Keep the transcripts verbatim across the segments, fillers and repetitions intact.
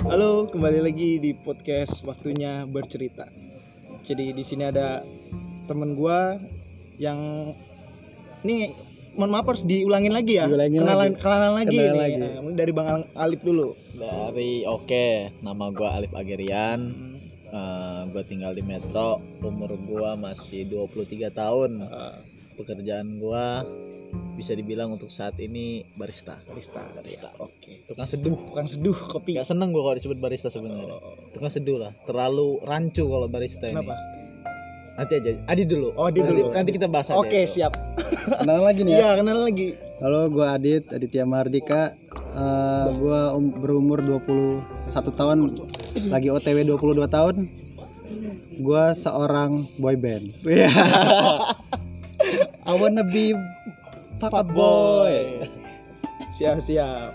Halo, kembali lagi di podcast Waktunya Bercerita. Jadi di sini ada temen gua yang ini mohon maaf harus diulangin lagi ya. Diulangin kenalan lagi. kenalan lagi Kenalan nih. lagi. Eh, dari Bang Alip dulu. Dari oke, nama gua Alif Agerian. Uh, gua tinggal di Metro. Umur gua masih dua puluh tiga tahun. Pekerjaan gua bisa dibilang untuk saat ini barista. Barista, barista. Ya. Oke. Tukang seduh. Tukang seduh kopi. Gak seneng gua kalau disebut barista sebenarnya. Tukang seduh lah. Terlalu rancu kalau barista ini. Kenapa? Nanti aja. Adi dulu. Oh, Adi nanti, dulu. Nanti kita bahas aja. Oke, itu. siap. Kenalan lagi nih ya. Iya, kenalan lagi. Halo, gue Adit, Aditya Mardika. Uh, gue um, berumur dua puluh satu tahun, lagi O T W dua puluh dua tahun. Gue seorang boy band. Iya. I wanna be fuck a boy. Siap, siap.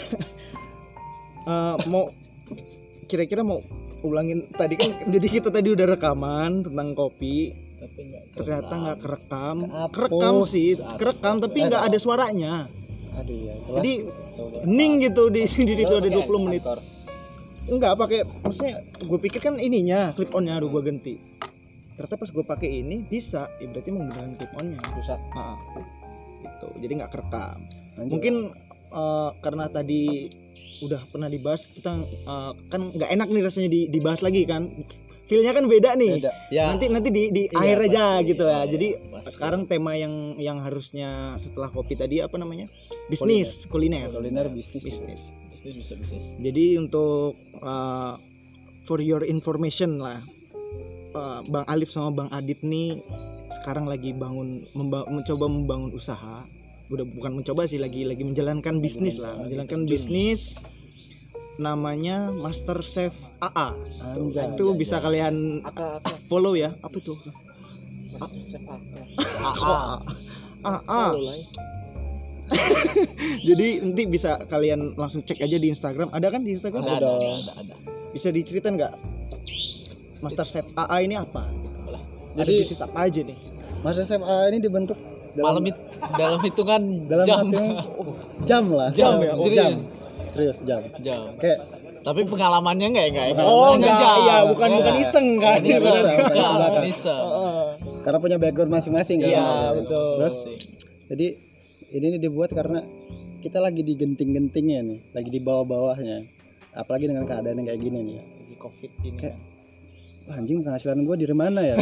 uh, mau kira-kira mau ulangin tadi kan, jadi kita tadi udah rekaman tentang kopi, Tapi enggak ternyata nggak kerekam, Kehapus. kerekam sih, kerekam tapi nggak ada suaranya. Aduh ya. Jadi hening gitu di di situ ada dua puluh menit. Enggak pakai, maksudnya gue pikir kan ininya clip onnya harus gue ganti. Ternyata pas gue pakai ini bisa, ya berarti menggunakan clip onnya rusak. Nah, gitu. Jadi nggak kerekam. Lanjut. Mungkin uh, karena tadi udah pernah dibahas, kita uh, kan nggak enak nih rasanya di, dibahas lagi kan. Feelnya kan beda nih. Beda. Ya. Nanti nanti di, di Iya, akhir aja pasti. gitu ya. Iya, Jadi pasti. sekarang tema yang yang harusnya setelah kopi tadi apa namanya? Bisnis, kuliner. Kuliner bisnis. Bisnis. Bisnis bisa bisnis. Jadi untuk uh, for your information lah, uh, Bang Alip sama Bang Adit nih sekarang lagi bangun memba- mencoba membangun usaha. Udah bukan mencoba sih, lagi lagi menjalankan bisnis lah, menjalankan bisnis namanya Master Chef A A. Tuh, Anjay. itu bisa kalian follow ya. Apa itu? A A. A A. Jadi nanti bisa kalian langsung cek aja di Instagram. Ada kan di Instagram? Ada, ada, ada, ada, ada. Bisa diceritain nggak Master Chef A A ini apa? Ada Jadi- bisnis apa aja nih? Master Chef A ini dibentuk Malam itu dalam hitungan dalam jam. satu jam lah. Jam ya? Oh, Serius? jam. Serius jam. Jam. Kayak Tapi pengalamannya enggak enggak enggak. Oh Hanya enggak, jam. ya bukan bukan Enggak. iseng kan? Bukan iseng, Bukan iseng, bukan belakang. iseng. Heeh. karena punya background masing-masing kan. Iya, betul. Terus jadi ini nih dibuat karena kita lagi di genting-gentingnya nih, lagi di bawah-bawahnya. Apalagi dengan keadaan yang kayak gini nih. Di Covid ini. Kayak, wah, anjing penghasilan gue dari mana ya?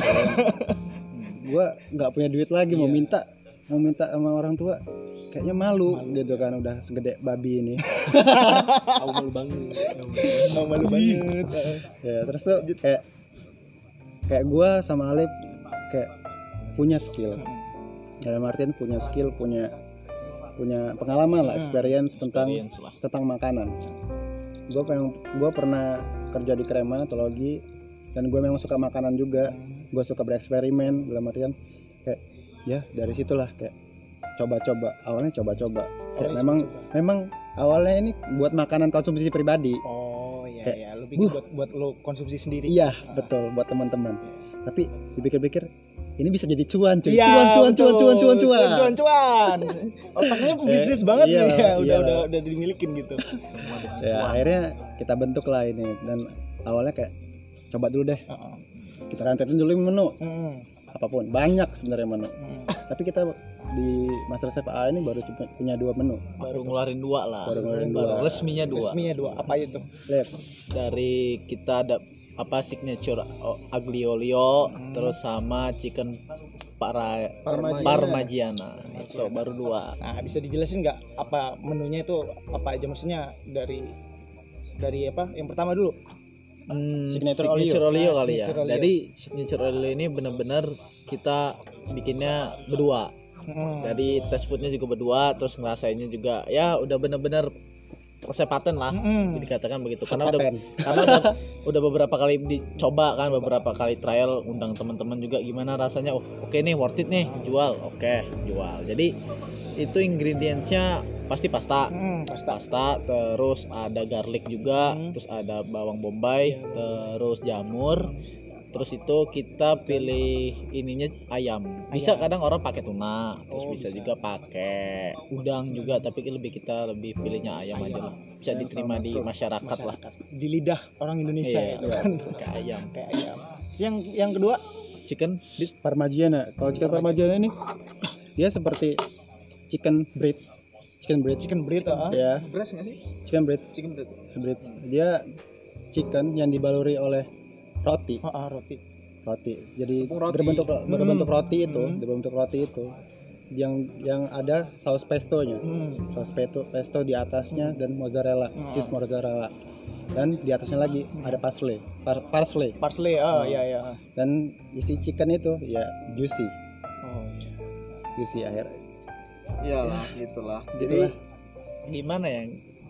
Gue nggak punya duit lagi, mau minta mau minta sama orang tua, kayaknya malu, gitu kan, udah segede babi ini. Malu banget. Mau malu banget. Ya terus tuh kayak kayak gue sama Alip kayak punya skill. Dalam artian punya skill, punya punya pengalaman lah, experience tentang Experience lah. tentang makanan. Gue pengen, gue pernah kerja di krematologi dan gue memang suka makanan juga. Gue suka bereksperimen, dalam artian kayak ya dari situlah kayak coba-coba. Awalnya coba-coba. Kayak Awalnya memang coba-coba. memang awalnya ini buat makanan konsumsi pribadi. Oh iya Kayak, ya, lu bikin buat buat lo konsumsi sendiri. Iya betul, buat teman-teman. Tapi dipikir-pikir ini bisa jadi cuan, cuy. Iya, cuan, cuan, betul. cuan, cuan, cuan, cuan. cuan, cuan. Otaknya pebisnis banget iya, nih ya, udah iya. udah udah dimilikin gitu. Semua dengan Ya cuan. akhirnya kita bentuk lah ini, dan awalnya kayak coba dulu deh, Heeh. kita rentetin dulu menu Heeh. apapun, banyak sebenarnya menu. Heeh. Tapi kita di Master Chef A ini baru cuma punya dua menu. Baru ngeluarin dua lah. Baru ngeluarin Baru dua. resminya dua. Resminya dua. Apa itu? Lihat, Dari kita ada apa signature oh, aglio olio, terus sama chicken para Parmigiana. parmigiana. Itu baru dua. Nah, bisa dijelasin nggak apa menunya itu apa aja, maksudnya dari dari apa? Yang pertama dulu. Hmm, Signature signature, olio. olio, Nah, kali ya. signature olio. Jadi signature olio ini benar-benar kita bikinnya berdua. Hmm. Jadi test foodnya juga berdua, terus ngerasainnya juga ya udah bener-bener resep paten lah, Hmm. dikatakan begitu. Karena udah paten. karena udah, udah beberapa kali dicoba kan, beberapa kali trial, undang teman-teman juga gimana rasanya. Oh, oke nih worth it nih, jual. Oke, jual. Jadi itu ingredientsnya pasti pasta. Hmm, pasta. Pasta, terus ada garlic juga, Hmm. terus ada bawang bombay, terus jamur, Terus itu kita pilih ininya ayam. Bisa kadang orang pakai tuna, terus Oh, bisa, bisa. juga pakai udang juga, tapi lebih kita lebih pilihnya ayam aja lah. Bisa Ayam diterima sama di sup. masyarakat lah. Di lidah orang Indonesia Iya, itu kan. pakai ayam. Kayak ayam. Yang yang kedua Chicken di Parmigiana. Kalau chicken Parmigiana ini dia seperti chicken bread. Chicken bread. chicken bread ah. Ya, breast nggak sih? chicken bread. Chicken bread. Bread. Dia chicken yang dibaluri oleh roti. Oh, ah, roti. Roti. Jadi Tepung roti. berbentuk berbentuk roti itu, Hmm. berbentuk roti itu. Yang yang ada saus pesto-nya. Hmm. Saus pesto pesto di atasnya dan mozzarella, cheese mozzarella. Dan di atasnya lagi ada parsley. Par- parsley. Parsley. Ah, ya ya. Dan isi chicken itu ya juicy. Oh iya. Juicy akhir. Iyalah, gitulah. Gitulah. Jadi gimana ya?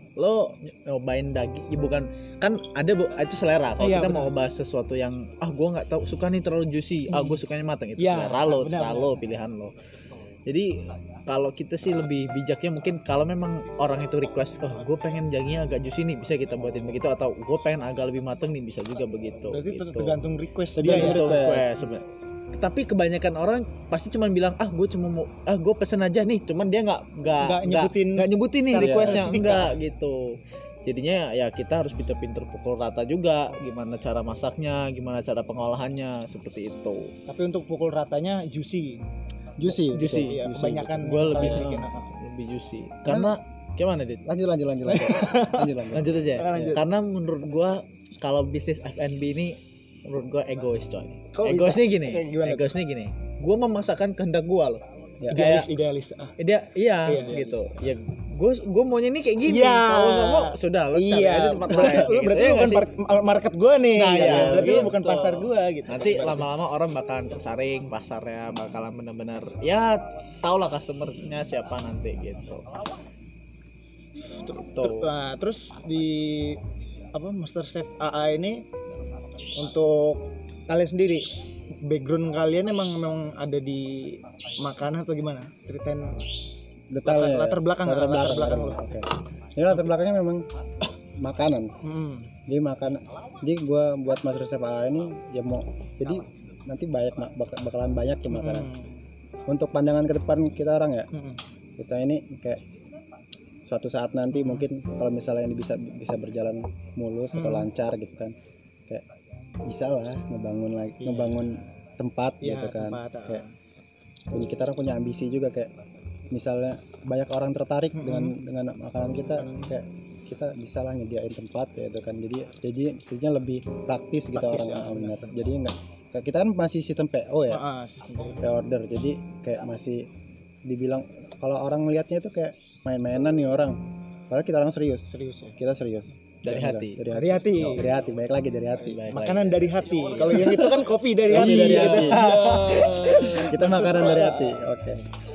Lo nyobain daging, ya bukan kan ada bu, itu selera. Kalau Iya, kita benar. mau bahas sesuatu yang ah gue nggak tahu suka nih terlalu juicy, ah gue sukanya matang, itu Iya, selera lo, benar, selera benar. lo, pilihan lo. Jadi kalau kita sih lebih bijaknya mungkin kalau memang orang itu request, oh gue pengen dagingnya agak juicy nih, bisa kita buatin begitu, atau gue pengen agak lebih matang nih, bisa juga begitu. Berarti gitu. tergantung request Tergantung dia ya. Tergantung request. request sebenarnya. Tapi kebanyakan orang pasti cuma bilang ah gue cuma mau ah gue pesen aja nih, cuman dia nggak nggak Nggak nyebutin nggak nyebutin nih secara requestnya, spesifik, enggak gitu. Jadinya ya kita harus pinter-pinter pukul rata juga, gimana cara masaknya, gimana cara pengolahannya, seperti itu. Tapi untuk pukul ratanya juicy. Juicy. Juicy. Iya, Juicy. kebanyakan Gue lebih kalian bikin, eh, ah. lebih juicy. Karena gimana dit? Lanjut lanjut lanjut lanjut. lanjut lanjut. Lanjut aja. Lanjut. Karena menurut gue kalau bisnis F and B ini menurut gue egois coy. Kok Egoisnya bisa? gini. Kayak gimana tuh? Egoisnya gini. Gue memaksakan kehendak gue loh. Ya. Idealis, Kayak idealis. Ah. dia iya, Iya, gitu. Ya gue gue maunya nih kayak gini. Iya. Kalau nggak mau sudah lo cari aja tempat lain. Berarti, lu gitu. berarti Iya lu nggak bukan sih? par- market gua nih. Nah, gitu. iya, Berarti lu gitu. bukan pasar gua gitu. Nanti lama-lama orang bakalan tersaring, pasarnya bakalan benar-benar ya tau lah customernya siapa nanti gitu. Tuh. Nah, terus di apa Master Chef A A ini untuk kalian sendiri background kalian emang memang ada di makanan atau gimana? Ceritain Detailnya. latar belakang, latar latar belakang, belakang latar lu. belakang. Oke. Ini latar belakangnya memang makanan. Hmm. Jadi makan. Jadi gue buat Master Chef A A ini ya mau. Jadi nanti banyak bak- bakalan banyak tuh makanan. Hmm. Untuk pandangan ke depan kita orang ya, Hmm. kita ini kayak suatu saat nanti mungkin kalau misalnya ini bisa bisa berjalan mulus atau Hmm. lancar gitu kan, kayak bisa lah ngebangun lagi, Iya. ngebangun tempat Iya, gitu kan. tempat, ah. Kayak punya kita orang punya ambisi juga kayak misalnya banyak orang tertarik Mm-mm. dengan dengan makanan kita, kayak kita bisa lah nyediain tempat gitu kan. Jadi jadi jadinya lebih praktis gitu Praktis, orang ya, orang benar. Jadi enggak kayak kita kan masih sistem P O ya, Ah, ah, sistem dari- pre-order. Jadi kayak masih dibilang kalau orang melihatnya itu kayak main-mainan nih orang. Padahal kita orang serius. serius ya. Kita serius. Dari Kita- hati. Dari hati. Dari hati. Dari hati, baik lagi dari hati. Baik Makanan dari hati. Kalau yang itu kan kopi dari hati. Kopi dari hati. Ah. Kita makanan dari hati. Oke.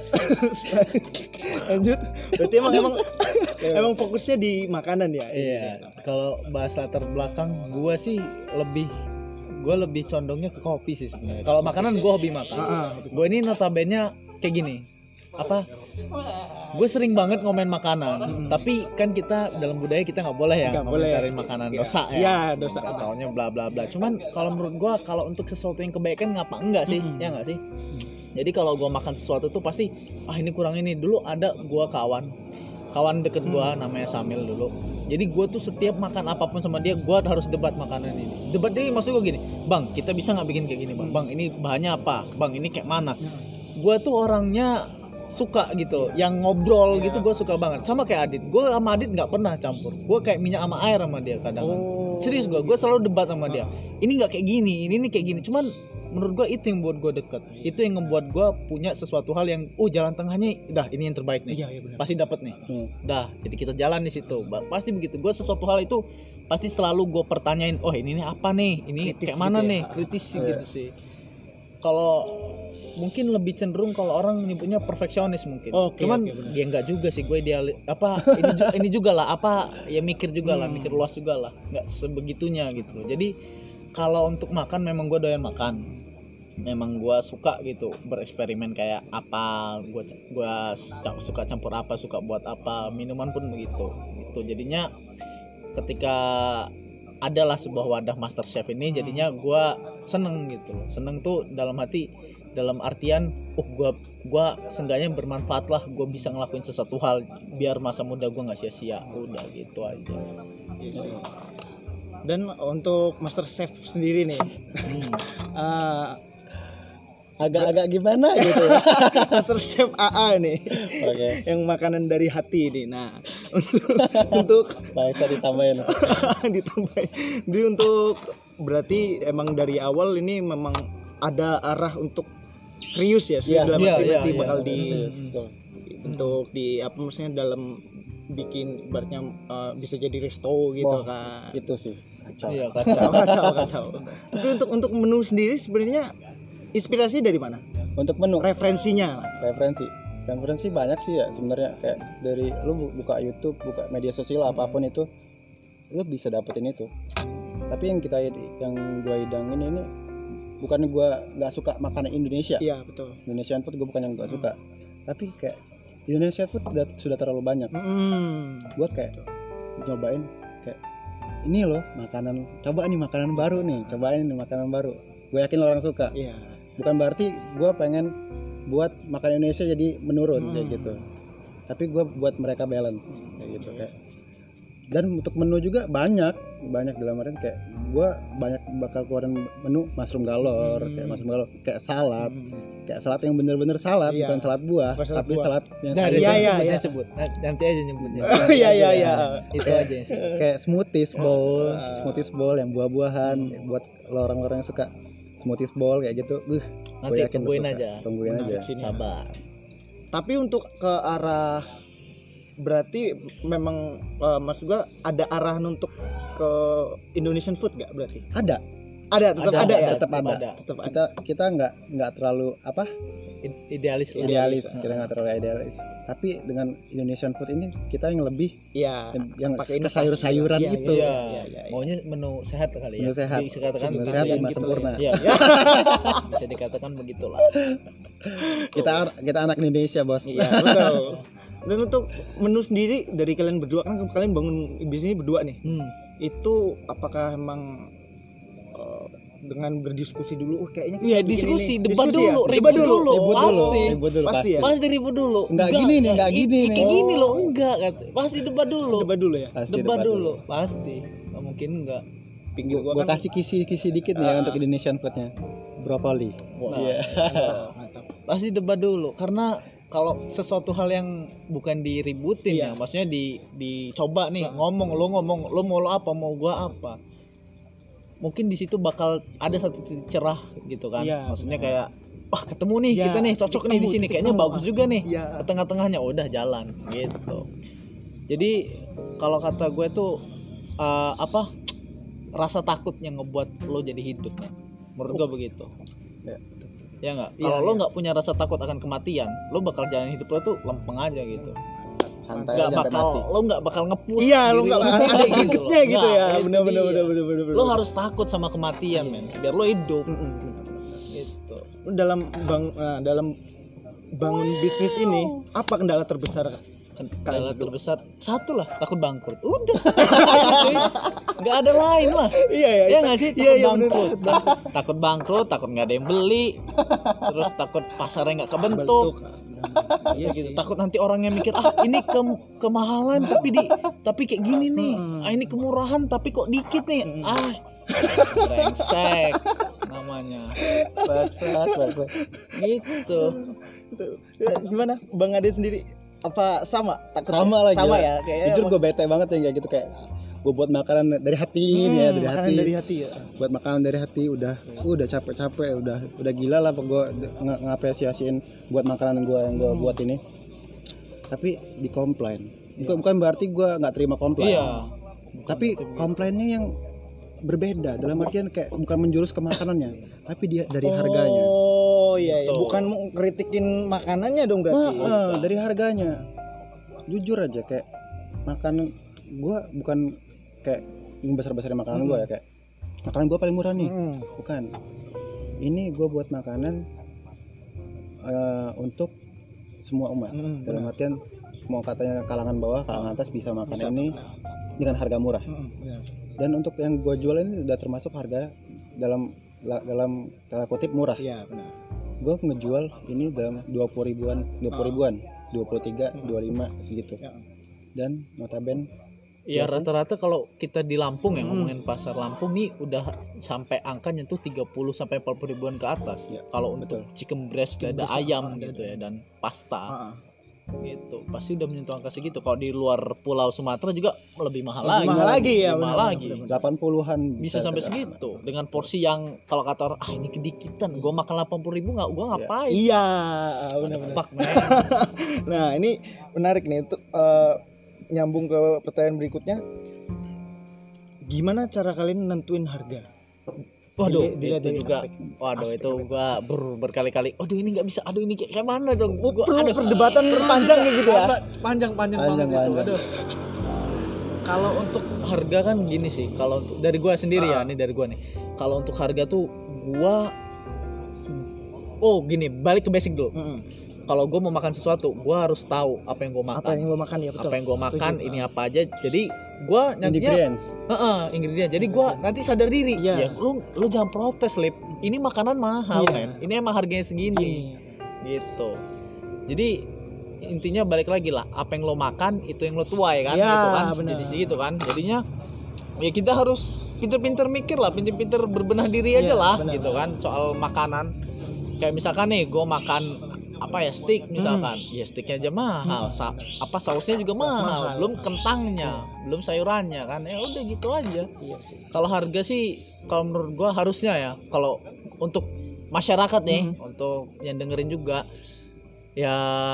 Lanjut. Berarti emang emang emang fokusnya di makanan ya. Iya, kalau bahas latar belakang gue sih lebih gue lebih condongnya ke kopi sih sebenarnya. Kalau makanan gue hobi makan. Ah, Gue ini notabene kayak gini. Apa? Gue sering banget ngomen makanan, tapi kan kita dalam budaya kita nggak boleh ya Nggak boleh. ngomentarin makanan Iya. dosa ya. Iya, dosa. Nggak taunya bla bla bla. Cuman kalau menurut gue kalau untuk sesuatu yang kebaikan ngapa enggak sih? Mm-mm. Ya nggak sih? Jadi kalau gue makan sesuatu tuh pasti ah ini kurang ini. Dulu ada gue kawan kawan deket gue namanya Samil dulu. Jadi gue tuh setiap makan apapun sama dia gue harus debat makanan ini. Debat ini maksud gue gini, bang kita bisa nggak bikin kayak gini bang? Bang ini bahannya apa? Bang ini kayak mana? Gue tuh orangnya suka gitu, yang ngobrol gitu gue suka banget. Sama kayak Adit, gue sama Adit nggak pernah campur. Gue kayak minyak sama air sama dia kadang. Oh. Serius gue, gue selalu debat sama dia. Ini nggak kayak gini, ini nih kayak gini. Cuman menurut gue itu yang buat gue deket. Itu yang ngebuat gue punya sesuatu hal yang, oh jalan tengahnya, dah ini yang terbaik nih. Iya, iya benar. Pasti dapat nih. Hmm. Dah, jadi kita jalan di situ. Ba- Pasti begitu. Gue sesuatu hal itu pasti selalu gue pertanyain, oh ini nih apa nih? Ini Kritis kayak mana gitu ya. nih? Kritis sih gitu sih. Kalau mungkin lebih cenderung kalau orang nyebutnya perfeksionis mungkin. Oke, Cuman oke, benar. ya enggak juga sih gue ideal apa ini ju- ini juga lah apa ya mikir juga lah, Hmm. mikir luas juga lah. Enggak sebegitunya gitu loh. Jadi kalau untuk makan memang gue doyan makan. Memang gue suka gitu bereksperimen kayak apa, gue gua suka campur apa, suka buat apa, minuman pun begitu. Gitu. Jadinya ketika adalah sebuah wadah Master Chef ini, jadinya gue seneng gitu loh. Seneng tuh dalam hati, dalam artian oh gua gua seenggaknya bermanfaat lah, gua bisa ngelakuin sesuatu hal biar masa muda gua nggak sia-sia, udah gitu aja. Yes. Dan untuk Master Chef sendiri nih Hmm. uh, Agak-agak gimana gitu ya. Master Chef A A nih Oke. yang makanan dari hati nih. Nah untuk untuk Baik, saya ditambahin. ditambahin. Jadi untuk berarti emang dari awal ini memang ada arah untuk serius ya, serius Iya, dalam iya, arti iya, nanti iya. bakal di Serius, betul. untuk di apa maksudnya dalam bikin ibaratnya uh, bisa jadi resto gitu Wah, kan. Itu sih. Kacau. Iya kacau. Kacau, kacau, kacau. Tapi untuk untuk menu sendiri sebenarnya inspirasi dari mana? Untuk menu Referensinya. referensi. Referensi banyak sih ya sebenarnya, kayak dari lu bu- buka YouTube, buka media sosial apapun itu lu bisa dapetin itu. Tapi yang kita yang gua hidangin ini bukan gua nggak suka makanan Indonesia. Iya, betul. Indonesian food gua bukan yang nggak suka. Tapi kayak Indonesia food udah, sudah terlalu banyak. Hmm. Gua kayak nyobain kayak ini loh makanan, coba nih makanan baru nih, cobain nih makanan baru. Gue yakin lo orang suka. Iya. Bukan berarti gue pengen buat makanan Indonesia jadi menurun Hmm. kayak gitu. Tapi gue buat mereka balance kayak gitu kayak. Dan untuk menu juga banyak, banyak dalam artian kayak gue banyak bakal keluarin menu mushroom galore, Hmm. kayak mushroom galore, kayak salad, Hmm. kayak salad yang bener-bener salad, Iya. bukan salad buah, Bukan salad tapi buah. salad yang Nah, sayur. Iya, iya, iya, sebutnya iya. sebut. Nah, nanti aja nyebutnya. Iya, iya, iya. Itu aja yang sebut. Kayak smoothies bowl, Ah. smoothies bowl yang buah-buahan buat lo orang-orang yang suka smoothies bowl kayak gitu. Uh, Nanti gue yakin lo tungguin suka. aja. Tungguin Menarik aja. sih. Sabar. Tapi untuk ke arah berarti memang uh, maksud gua ada arahan untuk ke Indonesian food gak berarti? Ada, Ada, tetap ada, ya. tetap ada. Tetap ada. Kita kita nggak nggak terlalu apa I- Idealis lah. idealis, Nah. kita nggak terlalu idealis. Tapi dengan Indonesian food ini kita yang lebih Iya. yang, yang Pakai ke inovasi. sayur-sayuran Iya, itu. iya, Iya, iya, iya. maunya menu sehat kali ya. Menu sehat. Bisa dikatakan Menu begitu sehat ya. lima gitu sempurna. Iya. Bisa dikatakan begitulah. Kita kita anak Indonesia, Bos. Iya, betul. Dan untuk menu sendiri dari kalian berdua kan kalian bangun bisnis berdua nih. Hmm. Itu apakah emang uh, dengan berdiskusi dulu oh, kayaknya kita Iya, bikin diskusi, ini. debat Diskusi ya? dulu, Debat ribut dulu. dulu. Ribut dulu, Pasti. ribut dulu Pasti ya? Pasti ribut dulu. Nggak gini nih, nggak i- gini i- nih. Kayak gini Oh. loh, enggak kata. Pasti debat dulu. Debat dulu ya. Pasti Debat dulu, pasti. Nggak mungkin enggak. Pinggir Gua, gua gua kan kasih kisi-kisi dikit nih ya Ah. untuk Indonesian foodnya. Brokoli. Wah, Iya. mantap. Pasti debat dulu karena kalau sesuatu hal yang bukan diributin Iya. ya, maksudnya di dicoba nih, ngomong lo ngomong lo mau lo apa, mau gua apa. Mungkin di situ bakal ada satu titik cerah gitu kan. Iya, Maksudnya kayak wah ketemu nih Iya, kita nih cocok nih di ketemu, sini kayaknya ketemu. bagus juga nih. Iya. Ke tengah-tengahnya udah jalan gitu. Jadi kalau kata gue tuh uh, apa rasa takut yang ngebuat lo jadi hidup. Menurut gue begitu. Ya. Ya nggak. Iya, Kalau lo iya. nggak punya rasa takut akan kematian, lo bakal jalan hidup lo tuh lempeng aja gitu. Santai Nggak aja sampai bakal, mati. lo nggak bakal nge-push. Iya, lu diri nggak lo ada gitu loh. gregetnya gitu Nggak, ya. itu Bener bener dia. bener bener bener. Lo harus takut sama kematian men, biar lo hidup. Mm-mm. Gitu. Lu dalam bang nah, dalam bangun bisnis ini apa kendala terbesar? Kendala terbesar satu lah, takut bangkrut. Udah. Nggak ada lain lah. Iya ya. Ya nggak sih, takut Iya, iya, bener. bangkrut. Takut bangkrut, takut nggak ada yang beli. Terus takut pasarnya nggak kebentuk. Bentuk. Iya Ya gitu. sih. Takut nanti orang yang mikir ah ini ke kemahalan tapi di tapi kayak gini nih. Mm-mm. Ah ini kemurahan tapi kok dikit nih. Mm-mm. Ah. Brengsek namanya. Bangsat, bangsat. Gitu. Ya, gimana Bang Adit sendiri? Apa sama? Takut Sama lah, Sama gila. ya kayaknya. Jujur emang- gue bete banget yang kayak gitu, kayak gue buat makanan dari hati Hmm, nih ya, dari makanan hati. dari hati ya. Buat makanan dari hati udah udah capek-capek, udah udah gila lah gue ng- ngapresiasiin buat makanan gue yang gue buat ini. Tapi dikomplain. Bukan bukan berarti gue nggak terima komplain. Iya. Tapi komplainnya yang berbeda, dalam artian kayak bukan menjurus ke makanannya, tapi dia dari harganya. Oh iya, iya. Betul. Bukan mau kritikin makanannya dong berarti. Ah, ah, dari harganya. Jujur aja kayak makanan gue bukan kayak besar-besarin makanan gue ya, kayak makanan gue paling murah nih. Mm. Bukan. Ini gue buat makanan eh, untuk semua umat. Mm, Dalam benar. artian mau katanya kalangan bawah, kalangan atas bisa makan Bisa. ini dengan harga murah. Mm, benar. Dan untuk yang gue jual ini udah termasuk harga dalam la- dalam tanda kutip murah. Iya benar. Gue ngejual ini dalam dua puluh ribuan, dua puluh Oh. ribuan, dua puluh tiga, Hmm. dua puluh lima segitu. Ya. Dan notaben Ya Biasanya- rata-rata kalau kita di Lampung ya Hmm. ngomongin pasar Lampung nih udah sampai angka nyentuh tiga puluh sampai empat puluh ribuan ke atas. Ya, Kalau betul. untuk chicken breast, Chicken dada breast, ayam ah, gitu dada. ya dan pasta Ah, gitu. Pasti udah menyentuh angka segitu. Kalau di luar Pulau Sumatera juga lebih mahal Lebih lagi. mahal lagi ya, Lebih mahal benar, lagi. benar, delapan puluhan Bisa sampai segitu dengan porsi yang kalau kata orang ah ini kedikitan. Gue makan delapan puluh ribu nggak? Gue ngapain? iya What the benar-benar. fuck, man? Nah ini menarik nih untuk eh, nyambung ke pertanyaan berikutnya. Gimana cara kalian nentuin harga? Waduh, Dilihat- dilihat itu dari juga. aspek- Waduh, aspek itu apa? gua ber- berkali-kali. Aduh, ini nggak bisa. Aduh, ini kayak kayak mana dong? Gua Perlu ada perdebatan panjang kayak gitu ya. panjang panjang Panjang, banget itu. panjang. Aduh. Kalau untuk harga kan gini sih. Kalau untuk dari gua sendiri ya, ini dari gua nih. Kalau untuk harga tuh gua Oh, gini, balik ke basic dulu. Mm-mm. Kalau gua mau makan sesuatu, gua harus tahu apa yang gua makan. Apa yang gue makan ya betul. Apa yang gua makan, Setuju. ini apa aja. Jadi gua nantinya ingredients. Heeh, ingredient. Jadi gua nanti sadar diri. Iya. Ya, lu lu jangan protes, Lip. Ini makanan mahal, Iya. men. Ini emang harganya segini. Gitu. Jadi intinya balik lagi lah, apa yang lo makan itu yang lo tuai kan, Iya, gitu kan. benar. Jadi segitu kan. Jadinya ya kita harus pinter-pinter mikir lah, pinter-pinter berbenah diri aja Iya, lah, benar. gitu kan, soal makanan. Kayak misalkan nih, gue makan apa ya steak misalkan, ya steaknya aja mahal, Sa- apa sausnya juga mahal, mahal. belum kentangnya, belum sayurannya kan, ya udah gitu aja. Iya sih. Kalau harga sih, kalau menurut gua harusnya ya, kalau untuk masyarakat nih, Hmm. untuk yang dengerin juga, ya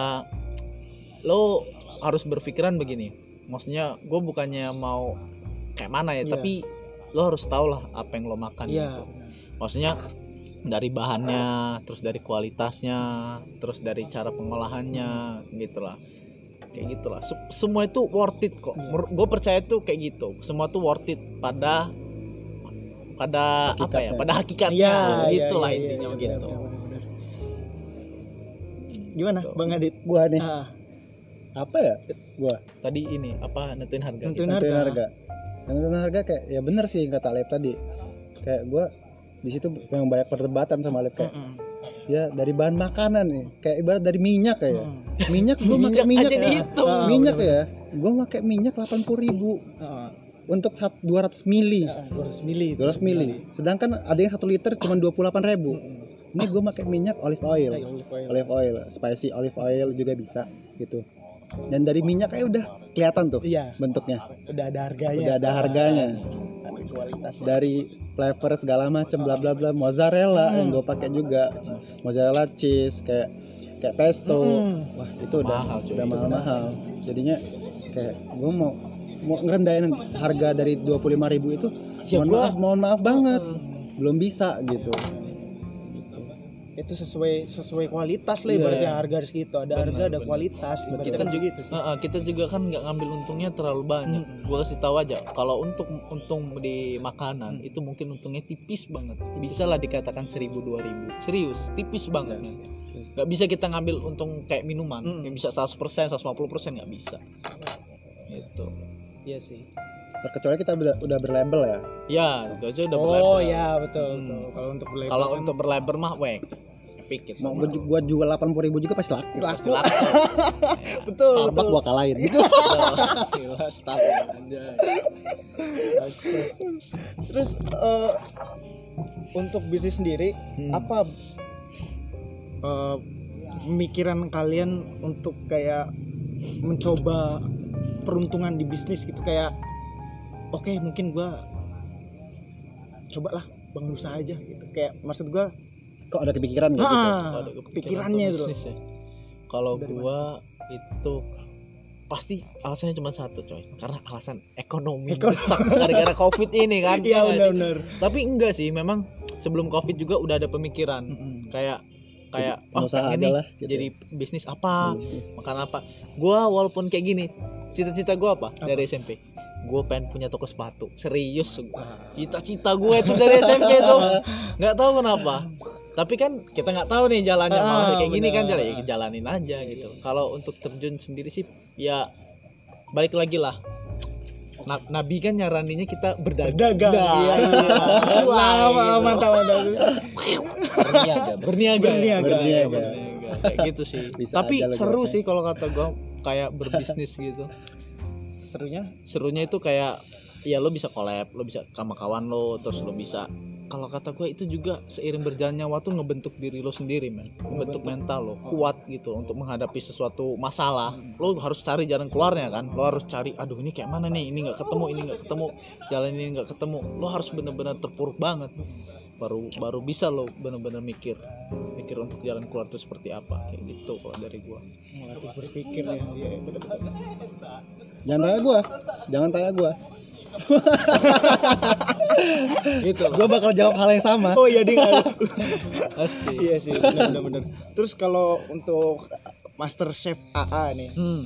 lo harus berpikiran begini. Maksudnya, gue bukannya mau kayak mana ya, Iya. tapi lo harus tahu lah apa yang lo makan Iya. gitu. Maksudnya dari bahannya, terus dari kualitasnya, terus dari cara pengolahannya, gitulah. Kayak gitulah. Se- semua itu worth it kok. Iya. Gue percaya tuh kayak gitu. Semua tuh worth it pada pada apa ya? Hakikatnya. Pada hakikatnya. Iya, iya, Itulah iya, intinya iya, begitu. benar, benar, benar. Gimana, Gitu. Bang Adit? Gua nih Ah, apa ya? Gua Tadi ini apa nentuin harga? Nentuin gitu. nentuin harga. harga. Nentuin harga kayak ya bener sih kata Alep tadi. Kayak gua di situ memang banyak perdebatan sama Alep kayak Mm-mm. ya dari bahan makanan nih, kayak ibarat dari minyak kayak. Mm. Minyak gua pakai Minyak minyak aja ya. dihitung. Ah, Minyak bener-bener. ya. Gua pakai minyak delapan puluh ribu Ah, untuk sat- dua ratus mili. ah, dua ratus mili. dua ratus mili. Sedangkan ada yang satu liter cuma dua puluh delapan ribu. Ini gue pakai minyak olive oil. Iya, olive oil. Olive oil, spicy olive oil juga bisa gitu. Dan dari minyak kayak udah kelihatan tuh Iya, bentuknya. udah ada harganya. Udah ada harganya. Ada kualitas. Dari flavor segala macam bla bla bla, mozzarella Hmm. yang gue pakai juga. Mozzarella cheese kayak kayak pesto. Mm. Wah, itu udah Mahal, cuy. udah mahal-mahal. Jadinya kayak gue mau mau ngerendahin harga dari dua puluh lima ribu itu. Ya, mohon gua- maaf, mohon maaf banget. Belum bisa gitu. Itu sesuai sesuai kualitas lah Iya. ibaratnya harga harus gitu. Ada harga, ada benar. kualitas. Kita Ibaratnya kan juga gitu sih. Heeh, kita juga kan nggak ngambil untungnya terlalu banyak. Mm. Gua kasih tahu aja, kalau untuk untung di makanan itu mungkin untungnya tipis banget. Bisa lah dikatakan seribu dua ribu. Serius, tipis banget. men. Nggak bisa kita ngambil untung kayak minuman Mm. yang bisa seratus persen, seratus lima puluh persen nggak bisa. Gitu. Iya sih. Terkecuali kita udah, udah berlabel ya. Ya, itu aja udah Oh berlabel. ya betul. Hmm. betul. Kalau untuk label Kalau kan- untuk berlabel mah, weh, epic gitu. Mau gue, gua jual delapan puluh ribu juga pasti laku. Pasti laku. betul. Starbucks betul. gua kalahin gitu. Gila, Starbucks aja. Terus eh, untuk bisnis sendiri Hmm. apa eh, pemikiran kalian untuk kayak mencoba peruntungan di bisnis gitu kayak oke mungkin gua cobalah bangun usaha aja gitu kayak maksud gua Kok ada kepikiran gitu? ah, Kalau kepikirannya untuk itu loh. bisnis ya. Kalau Dari gua itu pasti alasannya cuma satu coy, karena alasan ekonomi Ekonomi. besar gara-gara covid ini kan. Iya Ya nggak sih? benar-benar. Tapi enggak sih, memang sebelum covid juga udah ada pemikiran kayak kayak Jadi, usaha pengen nih adalah gitu jadi bisnis apa, Bisnis. makan apa. Gua walaupun kayak gini, cita-cita gua apa, Apa? dari S M P gue pengen punya toko sepatu. Serius, cita-cita gue itu dari S M P tuh nggak tahu kenapa. Tapi kan kita nggak tahu nih jalannya, Ah, maksudnya kayak gini kan benar. jalan, ya jalanin aja gitu. Kalau untuk terjun sendiri sih ya balik lagi lah. Na- Nabi kan nyaraninnya kita berdagang. Dagang. Nah, Iya. sesuai, Nah, gitu. mantap mantap. Berniaga, berniaga, Berniaga. berniaga, berniaga. Kayak gitu sih. Bisa Tapi aja lo seru jawabnya. sih kalau kata gua kayak berbisnis gitu. Serunya? Serunya itu kayak ya lo bisa collab, lo bisa sama kawan lo, terus lo bisa, kalau kata gue itu juga seiring berjalannya waktu ngebentuk diri lo sendiri, men, ngebentuk mental lo kuat gitu untuk menghadapi sesuatu masalah. Lo harus cari jalan keluarnya kan, lo harus cari, aduh ini kayak mana nih, ini nggak ketemu, ini nggak ketemu, jalan ini nggak ketemu, lo harus benar-benar terpuruk banget, baru baru bisa lo benar-benar mikir mikir untuk jalan keluar itu seperti apa, kayak gitu kalau dari gue. Melatih berpikir ya. Iya, benar-benar. Jangan tanya gua, jangan tanya gua. Gitu. Gua bakal jawab hal yang sama. Oh iya ding. Pasti. Iya sih, benar benar. Terus kalau untuk Master Chef A A nih, Hmm.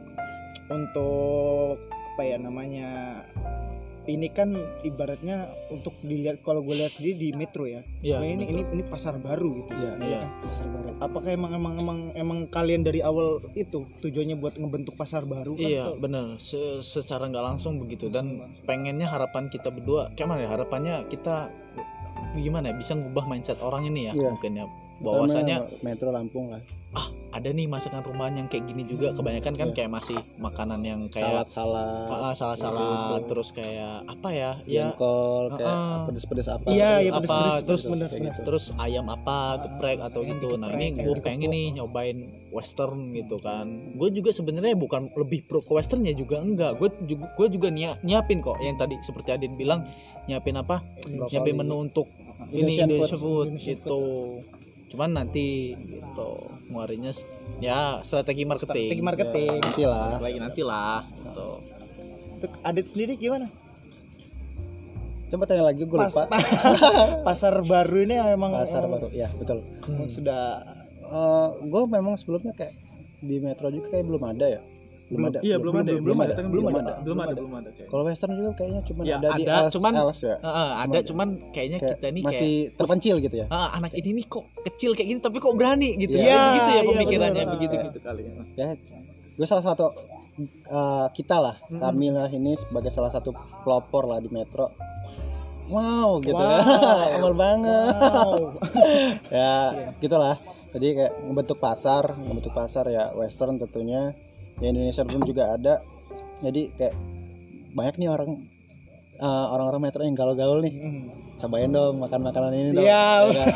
untuk apa ya namanya? Ini kan ibaratnya untuk dilihat, kalau gue lihat sendiri di Metro ya. Iya, Nah, ini, Metro. ini ini pasar baru gitu. Iya, iya. kan? Pasar baru. Apakah emang emang emang emang kalian dari awal itu tujuannya buat ngebentuk pasar baru kan? Iya Atau- bener, Se- secara nggak langsung begitu. Dan pengennya harapan kita berdua kayak mana ya, harapannya kita gimana ya, bisa ngubah mindset orang ini ya. Iya. Mungkin ya bahwasanya Pertama, Metro Lampung lah. ah ada nih masakan rumahan yang kayak gini juga. Kebanyakan kan Iya. kayak masih makanan yang kayak Salad-salad, ah, ah, salah-salah, terus kayak apa ya ya jengkol, kayak Ah, ah. pedes-pedes apa. Iya, iya apa, pedes-pedes terus terus bener kayak bener. gitu. terus ayam apa geprek atau gitu. Nah ini gue pengen nih nyobain western gitu kan. Gue juga sebenarnya bukan lebih pro ke westernnya juga enggak. Gue juga gue juga nia- nyiapin kok yang tadi seperti Adin bilang, nyiapin apa? Nyiapin menu untuk ini Indonesian Indonesia food. food gitu. Cuman nanti gitu nguarinya s- ya strategi marketing. Strategi marketing. Nanti lah. Lagi nanti lah gitu. Untuk Adit sendiri gimana? Coba tanya lagi, gue Pas- lupa. Pasar baru ini memang Pasar emang baru, ya betul. emang sudah gue memang sebelumnya kayak di Metro juga kayak belum ada ya. Belum ada. Iya belum ada, belum belum ada, ada, belum ada, belum ada, belum ada. kayak. Kalau Western juga kayaknya cuma Ya, ada, di ada, Ales, cuman- Ales ya. Heeh, ada Cuma- cuman kayaknya Kayak kita ini masih kayak terpencil gitu ya. ah, anak ini nih kok kecil kayak gini tapi kok berani gitu. Iya. Ya, gitu ya Iya, pemikirannya benar. begitu gitu kali ya. Ya, gue salah satu uh, kita lah, Mm-mm. kami lah ini sebagai salah satu pelopor lah di Metro. Wow, gitu Wow. kan. Amal banget. wow. Ya, Iya. gitulah. Jadi kayak ngebentuk pasar, ngebentuk pasar ya Western tentunya. Ya Indonesia pun juga ada. Jadi kayak banyak nih orang uh, orang-orang Metro yang gaul-gaul nih. Cobain dong makan makanan ini dong. Iya, Ya kan?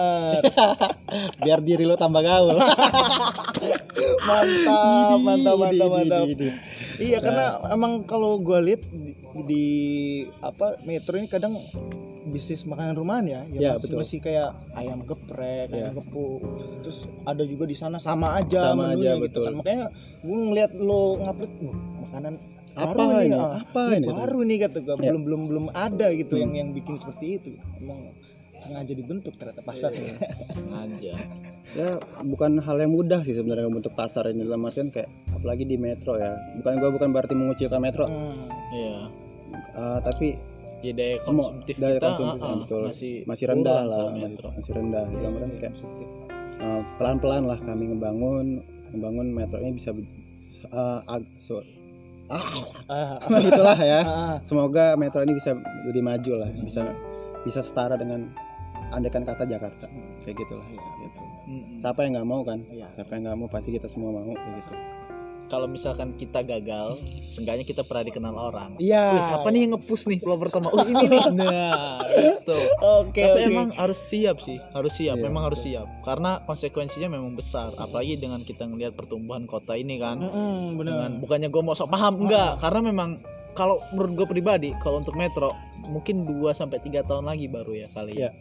Biar diri lo tambah gaul. mantap, mantap, Idi, mantap, idi, mantap. idi, idi. Iya, karena emang kalau gue lihat di, di apa Metro ini kadang bisnis makanan rumahan ya, Iya, ya masih, betul. masih kayak ayam geprek, Iya. ayam gepuk, terus ada juga di sana sama aja Sama menunya aja, gitu betul. kan. Makanya gue ngeliat lo ngupload, "Wah, makanan Apa baru nih, ini? ah, Apa ini?" baru nih kata gue, Iya. belum belum belum ada gitu Hmm. yang yang bikin seperti itu. Emang sengaja dibentuk ternyata pasarnya. Aja. Ya bukan hal yang mudah sih sebenarnya membentuk pasar ini, dalam artian kayak apalagi di Metro ya. Bukan gua bukan berarti mengucilkan Metro, Hmm. Iya. uh, tapi Ya daya semua konsumtif daya kita konsumtif ah, ah, betul. masih masih rendah kurang lah, kalau masih, Metro. masih rendah. Dalam artian kayak uh, pelan-pelan lah kami ngebangun ngebangun Metro ini bisa uh, ag- so, ah, Ah, gitulah ya. ah, Semoga Metro ini bisa lebih maju lah, bisa bisa setara dengan andekan kata Jakarta, kayak gitulah. Gitu. Mm-mm. Siapa yang nggak mau kan? Iya. Siapa yang nggak mau, pasti kita semua mau kayak gitu. Kalau misalkan kita gagal, seenggaknya kita pernah dikenal orang. Iya. Wih, siapa nih yang nge-push nih vlog pertama? Oh ini nih. Nah, gitu. Oke. Tapi oke. emang harus siap sih, harus siap. Iya, memang harus siap. Karena konsekuensinya memang besar. Apalagi dengan kita ngelihat pertumbuhan kota ini kan. Mm-mm, bener. Dengan bukannya gue mau sok paham, enggak. Karena memang kalau menurut gue pribadi, kalau untuk Metro mungkin dua sampai tiga tahun lagi baru ya kali ya. Iya.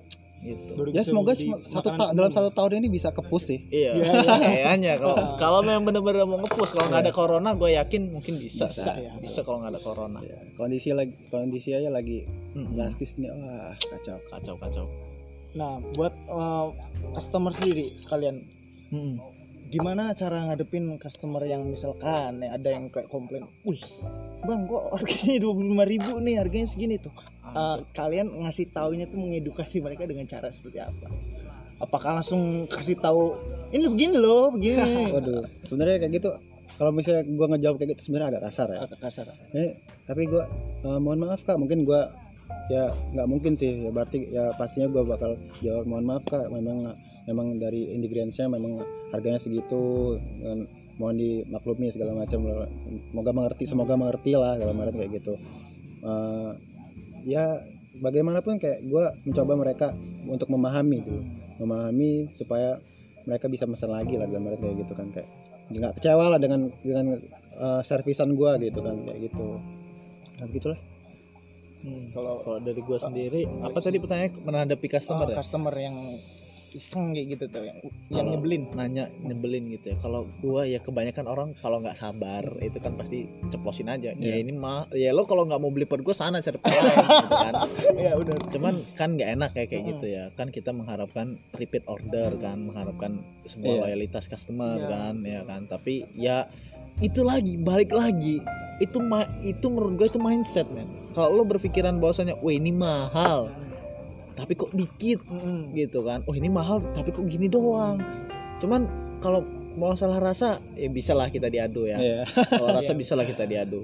Gitu. Baru Ya bisa semoga menjadi sem- satu makanan ta- dalam umum. satu tahun ini bisa kepus sih. Iya, Iya, iya. kayaknya kalau kalau memang benar-benar mau nge-push, kalau nggak ada corona, gue yakin mungkin bisa, Bisa, sih. ya. bisa kalau nggak ada corona. Ya, kondisi lagi kondisi aja lagi Mm-mm. drastis ini, wah kacau. Kacau, kacau. Nah, buat uh, customer sendiri kalian Mm-mm. gimana cara ngadepin customer yang misalkan ya, ada yang kayak komplain, "Wih, Bang, kok harganya dua puluh lima ribu nih, harganya segini tuh." Uh, kalian ngasih taunya tuh mengedukasi mereka dengan cara seperti apa? Apakah langsung kasih tahu ini begini loh, begini? Waduh, sebenarnya kayak gitu kalau misalnya gue ngejawab kayak gitu sebenarnya agak kasar ya. Agak kasar. Eh, tapi gue uh, mohon maaf kak, mungkin gue ya nggak mungkin sih ya, berarti ya pastinya gue bakal jawab mohon maaf kak, memang memang dari ingredientsnya memang harganya segitu, dan mohon dimaklumi segala macam, semoga mengerti semoga mengerti lah dalam arti kayak gitu. Uh, ya bagaimanapun kayak gue mencoba mereka untuk memahami dulu, memahami supaya mereka bisa pesan lagi lah dalam arti kayak gitu kan, kayak nggak kecewa lah dengan dengan uh, servisan gue gitu kan, kayak gitu. Nah begitulah. Hmm, kalau kalau dari gua sendiri, apa tadi pertanyaannya, menghadapi customer Oh, ya? customer yang iseng kayak gitu tuh, yang, yang Kalau nyebelin. Nanya nyebelin gitu ya. Kalau gua ya kebanyakan orang kalau nggak sabar itu kan pasti ceplosin aja. Ya ini mah ya lo kalau nggak mau beli pot gua sana cari pot lain gitu kan. Ya udah. Cuman kan nggak enak kayak kayak gitu ya. Kan kita mengharapkan repeat order kan, mengharapkan semua Iya. loyalitas customer Iya. kan, ya kan. Tapi ya itu lagi balik lagi. Itu ma- itu menurut gua itu mindset men. Kalau lo berpikiran bahwasanya, wah ini mahal, tapi kok dikit Mm-mm. gitu kan. Oh ini mahal, tapi kok gini doang. Cuman kalau mau salah rasa, ya bisa lah kita diadu ya. Iya. Kalau rasa bisa lah kita diadu.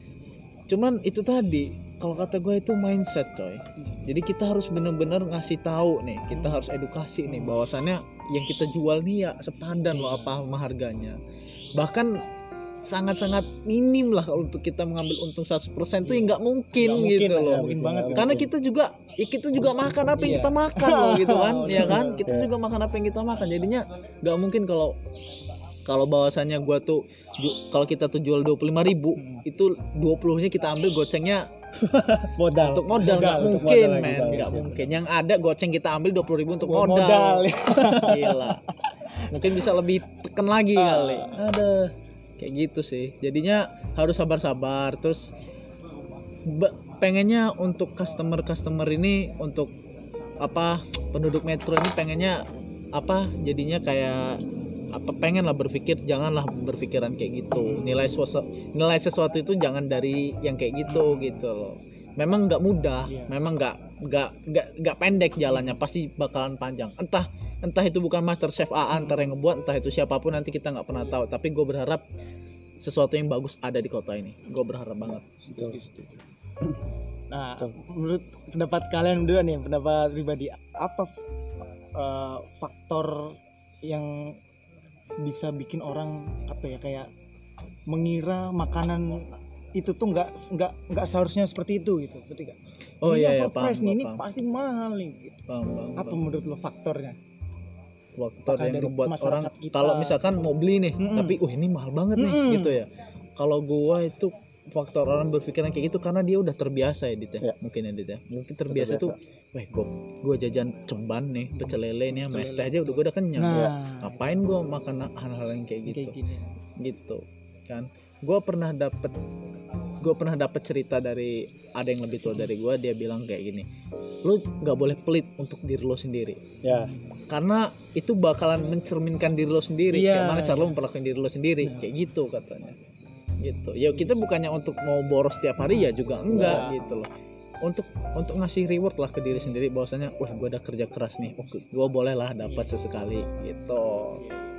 Cuman itu tadi, kalau kata gue itu mindset coy. Jadi kita harus benar-benar ngasih tahu nih, kita harus edukasi nih bahwasannya yang kita jual nih ya sepadan loh apa sama harganya. Bahkan sangat-sangat minim lah kalau untuk kita mengambil untung seratus persen tuh ya nggak mungkin, Nggak mungkin gitu lah, loh. nggak mungkin banget. Karena kita juga ya kita juga makan apa yang Iya. kita makan loh gitu kan, ya kan? Kita Iya. juga makan apa yang kita makan. Jadinya nggak mungkin kalau kalau bahwasannya gua tuh ju- kalau kita tuh jual dua puluh lima ribu, itu dua puluh-nya kita ambil gocengnya Modal. untuk modal, nggak untuk mungkin modal lagi, men, nggak nggak mungkin. mungkin. Yang ada goceng kita ambil dua puluh ribu untuk Buat modal. modal. Gila. Mungkin bisa lebih tekan lagi kali. Aduh. Kayak gitu sih. Jadinya harus sabar-sabar. Terus be- pengennya untuk customer-customer ini, untuk apa penduduk metro ini pengennya apa jadinya kayak apa, pengen lah berpikir, janganlah berpikiran kayak gitu. Nilai sesuatu nilai sesuatu itu jangan dari yang kayak gitu gitu loh. Memang nggak mudah, memang nggak nggak nggak nggak pendek jalannya, pasti bakalan panjang. Entah entah itu bukan Master Chef A antar yang ngebuat, entah itu siapapun, nanti kita nggak pernah tahu. Tapi gue berharap sesuatu yang bagus ada di kota ini. Gue berharap banget. Nah, menurut pendapat kalian berdua nih, pendapat pribadi, apa eh, faktor yang bisa bikin orang apa ya kayak mengira makanan itu tuh nggak nggak nggak seharusnya seperti itu gitu, ngerti nggak? Oh Ini iya ya, overpriced paham, nih, ini paham, pasti mahal nih. Gitu. paham, paham, Apa paham. menurut lo faktornya? Faktor Apakah yang dari membuat masyarakat orang kita? kalau misalkan mau beli nih, Mm-mm. tapi wah ini mahal banget nih Mm-mm. gitu ya. Kalau gua itu faktor orang berpikiran kayak gitu karena dia udah terbiasa ya Dit ya. Ya. Mungkin ya Dit ya. Mungkin terbiasa, tuh, wah gua gua jajan ceban nih, pecel lele nih, sama es teh aja udah gua udah kenyang. Nah, Ngapain gua makan hal-hal yang kayak gitu? kayak gini. Gitu kan. Gua pernah dapet gue pernah dapet cerita dari ada yang lebih tua dari gue. Dia bilang kayak gini, lu nggak boleh pelit untuk diri lo sendiri, Ya. karena itu bakalan mencerminkan diri lo sendiri. Iya. Kayak mana cara lo memperlakukan diri lo sendiri, kayak gitu katanya. Gitu ya, kita bukannya untuk mau boros tiap hari ya juga enggak gitu loh, untuk untuk ngasih reward lah ke diri sendiri bahwasanya wah gue udah kerja keras nih, oh gue boleh lah dapat sesekali gitu,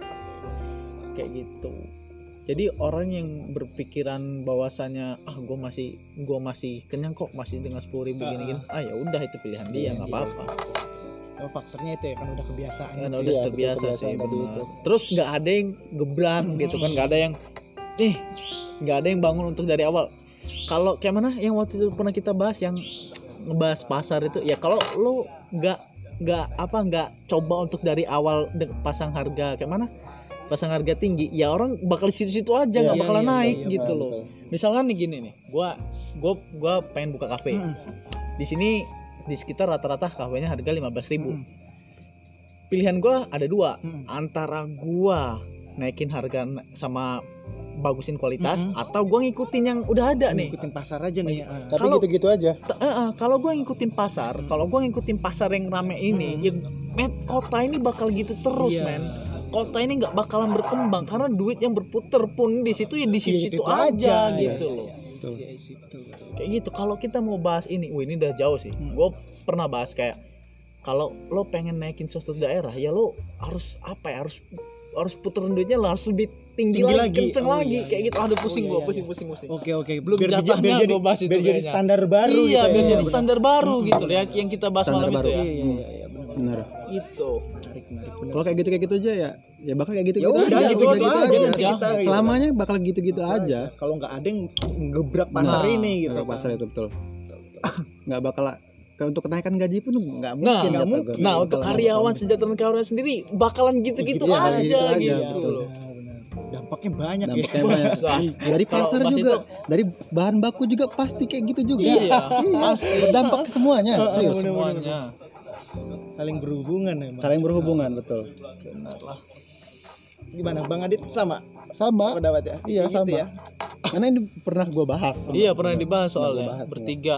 kayak gitu. Jadi orang yang berpikiran bahwasanya ah gue masih gue masih kenyang kok, masih dengan sepuluh ribu gini-gini, ah ya udah itu pilihan dia, nggak apa-apa. Oh, faktornya itu ya kan udah kebiasaan. Kan gitu. udah Iya, terbiasa betul, sih kebiasaan tadi benar. itu. Terus nggak ada yang gebrak gitu kan, nggak ada yang eh nggak ada yang bangun untuk dari awal. Kalau kayak mana yang waktu itu pernah kita bahas yang ngebahas pasar itu ya, kalau lo nggak nggak apa nggak coba untuk dari awal de- pasang harga kayak mana, pasang harga tinggi, ya orang bakal di situ-situ aja, nggak Iya, bakalan iya, naik iya, gitu betul, loh. betul. Misalkan nih gini nih, gua gua gua pengen buka kafe. Mm. Di sini di sekitar rata-rata kafenya harga lima belas ribu. Mm. Pilihan gua ada dua, Mm. antara gua naikin harga n- sama bagusin kualitas, Mm-mm. atau gua ngikutin yang udah ada nih. Ngikutin pasar aja nih. Ah. Tapi Kalau- gitu-gitu aja. T- eh, eh, kalau gua ngikutin pasar, kalau gua ngikutin pasar yang rame ini, Mm. ya met kota ini bakal gitu terus, Iya. men. Kota ini nggak bakalan berkembang karena duit yang berputar pun di situ ya di situ-situ Itu aja, aja, gitu iya, loh. Betul. Iya, situ. Kayak gitu. Kalau kita mau bahas ini, wah ini udah jauh sih. Hmm. Gue pernah bahas kayak kalau lo pengen naikin suatu daerah, ya lo harus apa ya? Harus harus puterin duitnya lah, harus lebih tinggi, Tinggi lagi, lagi. kenceng Oh, lagi iya, kayak gitu. Aduh pusing iya, gua, iya, pusing iya. pusing pusing. Oke oke, Belum biar, jatahnya biar jadi gua bahas itu biar jadi kayaknya. standar baru Iya, gitu biar ya. jadi standar baru gitu ya yang kita bahas Standar malam baru. itu ya. Iya iya iya benar. Bener. Itu. Menarik menarik benar. Kalau kayak gitu kayak gitu aja ya, ya bakal kayak gitu Ya gitu udah, aja. gitu-gitu udah aja nanti aja. kita, gitu. Selamanya bakal gitu-gitu aja. Kalau nggak ada yang ngebrak pasar Nah, ini gitu. Nggak kan. pasar itu betul. Nggak bakal ke- untuk kenaikan gaji pun nggak Nah, mungkin. nggak kata mungkin. gua. Nah, untuk Bakal- karyawan sejahteraan karyawan sendiri bakalan gitu-gitu Gitu, aja gitu aja, gitu. betul. loh. Benar, benar. Dampaknya banyak Dampaknya ya. banyak. Wah, Dari kalau pasar bahas juga, itu- dari bahan baku juga pasti kayak gitu juga. Iya, pasti. Berdampak ke semuanya, serius. Semuanya. Saling berhubungan emang. Saling berhubungan, betul. Benar lah. Gimana Bang Adit sama Sama. pendapat ya? Iya, Kayak gitu sama. ya. Karena ini pernah gue bahas. Iya, pernah dibahas Pernah soalnya gua bahas, bertiga.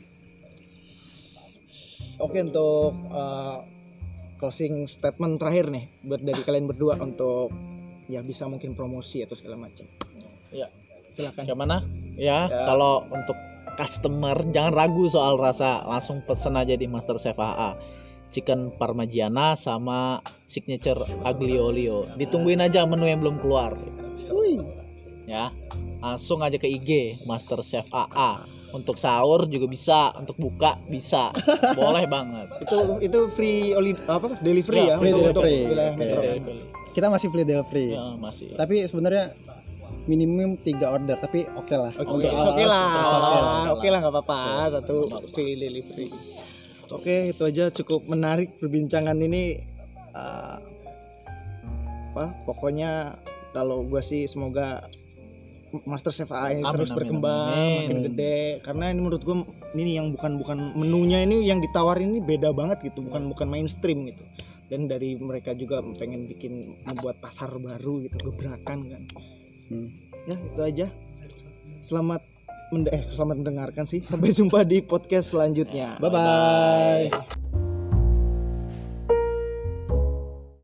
Oke, untuk uh, closing statement terakhir nih buat dari kalian berdua untuk ya bisa mungkin promosi atau segala macam. Ya. Silakan. Yang mana? Ya, Ya. kalau untuk customer jangan ragu soal rasa, langsung pesen aja di Master Chef A A. Chicken Parmigiana sama signature aglio olio. Ditungguin aja menu yang belum keluar. Ya. Langsung aja ke I G Master Chef A A. Untuk sahur juga bisa, untuk buka bisa. Boleh banget. Itu itu free oli apa delivery Ya, ya? free untuk- untuk delivery. wilayah Oke. metro. Kita masih free delivery. Ya, masih. Tapi sebenarnya minimum tiga order, tapi oke lah. Oke, Untuk oke awal-awal lah, kita oke lah. oke lah nggak apa-apa, satu free delivery. Oke, itu aja cukup menarik perbincangan ini. Uh, apa? Pokoknya kalau gue sih semoga Master Chef A A ini Amin, terus amin, berkembang, amin. makin gede. Karena ini menurut gue ini yang bukan bukan menunya ini yang ditawarin ini beda banget gitu, bukan bukan mainstream gitu. Dan dari mereka juga pengen bikin membuat pasar baru gitu, gebrakan kan. Hmm. Ya itu aja. Selamat mende- eh, selamat mendengarkan sih. Sampai jumpa di podcast selanjutnya. Bye bye.